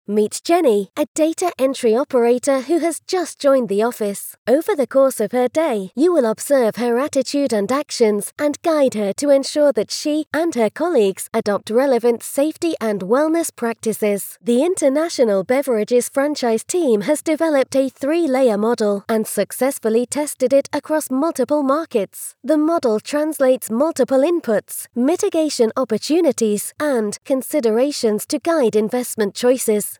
Meet Jenny, a data entry operator who has just joined the office. Over the course of her day, you will observe her attitude and actions and guide her to ensure that she and her colleagues adopt relevant safety and wellness practices. The International Beverages franchise team has developed a 3-layer model and successfully tested it across multiple markets. The model translates multiple inputs, mitigation opportunities, and considerations to guide investment choices.